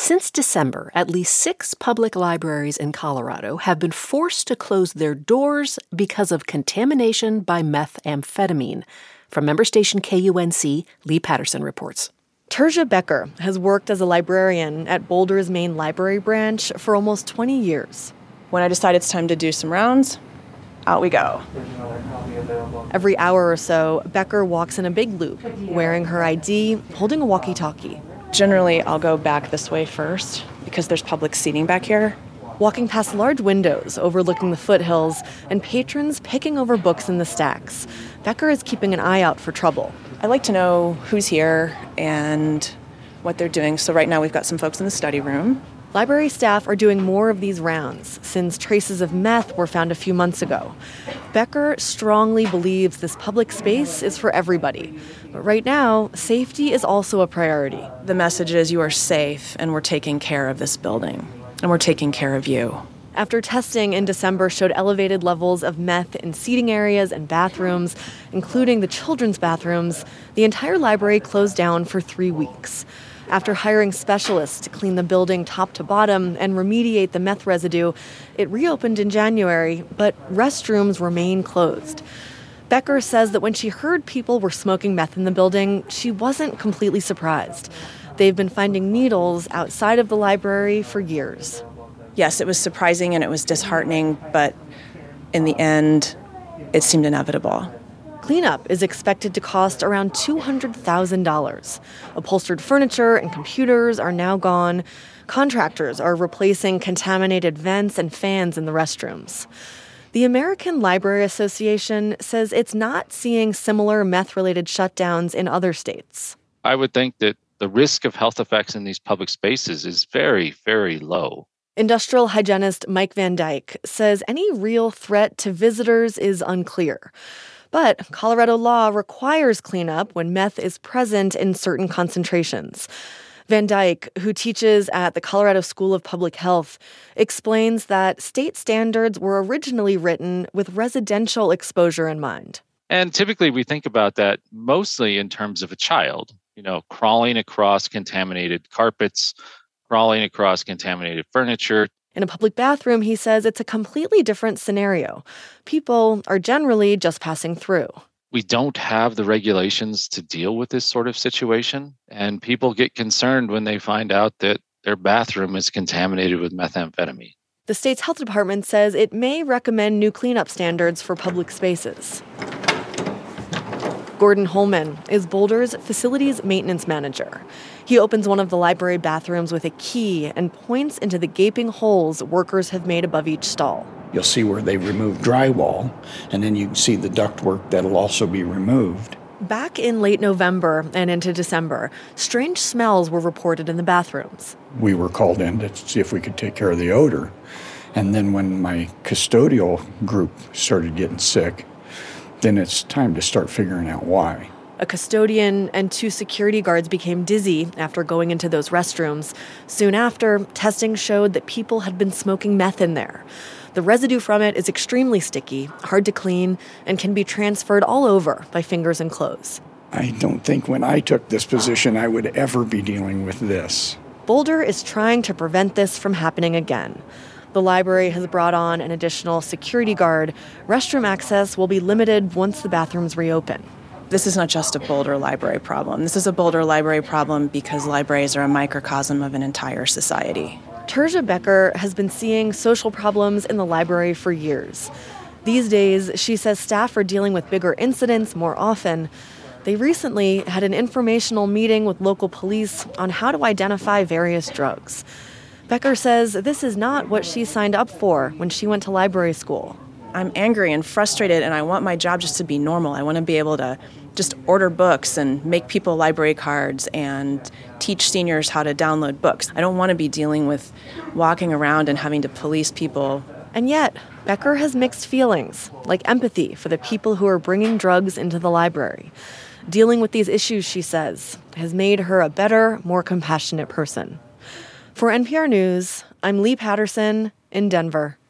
Since December, at least 6 public libraries in Colorado have been forced to close their doors because of contamination by methamphetamine. From member station KUNC, Lee Patterson reports. Terja Becker has worked as a librarian at Boulder's main library branch for almost 20 years. When I decide it's time to do some rounds, out we go. Every hour or so, Becker walks in a big loop, wearing her ID, holding a walkie-talkie. Generally, I'll go back this way first because there's public seating back here. Walking past large windows overlooking the foothills and patrons picking over books in the stacks, Becker is keeping an eye out for trouble. I like to know who's here and what they're doing. So right now we've got some folks in the study room. Library staff are doing more of these rounds since traces of meth were found a few months ago. Becker strongly believes this public space is for everybody. But right now, safety is also a priority. The message is you are safe and we're taking care of this building and we're taking care of you. After testing in December showed elevated levels of meth in seating areas and bathrooms, including the children's bathrooms, the entire library closed down for 3 weeks. After hiring specialists to clean the building top to bottom and remediate the meth residue, it reopened in January, but restrooms remain closed. Becker says that when she heard people were smoking meth in the building, she wasn't completely surprised. They've been finding needles outside of the library for years. Yes, it was surprising and it was disheartening, but in the end, it seemed inevitable. Cleanup is expected to cost around $200,000. Upholstered furniture and computers are now gone. Contractors are replacing contaminated vents and fans in the restrooms. The American Library Association says it's not seeing similar meth-related shutdowns in other states. I would think that the risk of health effects in these public spaces is very, very low. Industrial hygienist Mike Van Dyke says any real threat to visitors is unclear. But Colorado law requires cleanup when meth is present in certain concentrations. Van Dyke, who teaches at the Colorado School of Public Health, explains that state standards were originally written with residential exposure in mind. And typically we think about that mostly in terms of a child, crawling across contaminated carpets, crawling across contaminated furniture. In a public bathroom, he says it's a completely different scenario. People are generally just passing through. We don't have the regulations to deal with this sort of situation, and people get concerned when they find out that their bathroom is contaminated with methamphetamine. The state's health department says it may recommend new cleanup standards for public spaces. Gordon Holman is Boulder's facilities maintenance manager. He opens one of the library bathrooms with a key and points into the gaping holes workers have made above each stall. You'll see where they remove drywall, and then you can see the ductwork that'll also be removed. Back in late November and into December, strange smells were reported in the bathrooms. We were called in to see if we could take care of the odor. And then when my custodial group started getting sick, then it's time to start figuring out why. A custodian and 2 security guards became dizzy after going into those restrooms. Soon after, testing showed that people had been smoking meth in there. The residue from it is extremely sticky, hard to clean, and can be transferred all over by fingers and clothes. I don't think when I took this position I would ever be dealing with this. Boulder is trying to prevent this from happening again. The library has brought on an additional security guard. Restroom access will be limited once the bathrooms reopen. This is not just a Boulder library problem. This is a Boulder library problem because libraries are a microcosm of an entire society. Terja Becker has been seeing social problems in the library for years. These days, she says staff are dealing with bigger incidents more often. They recently had an informational meeting with local police on how to identify various drugs. Becker says this is not what she signed up for when she went to library school. I'm angry and frustrated, and I want my job just to be normal. I want to be able to just order books and make people library cards and teach seniors how to download books. I don't want to be dealing with walking around and having to police people. And yet, Becker has mixed feelings, like empathy for the people who are bringing drugs into the library. Dealing with these issues, she says, has made her a better, more compassionate person. For NPR News, I'm Lee Patterson in Denver.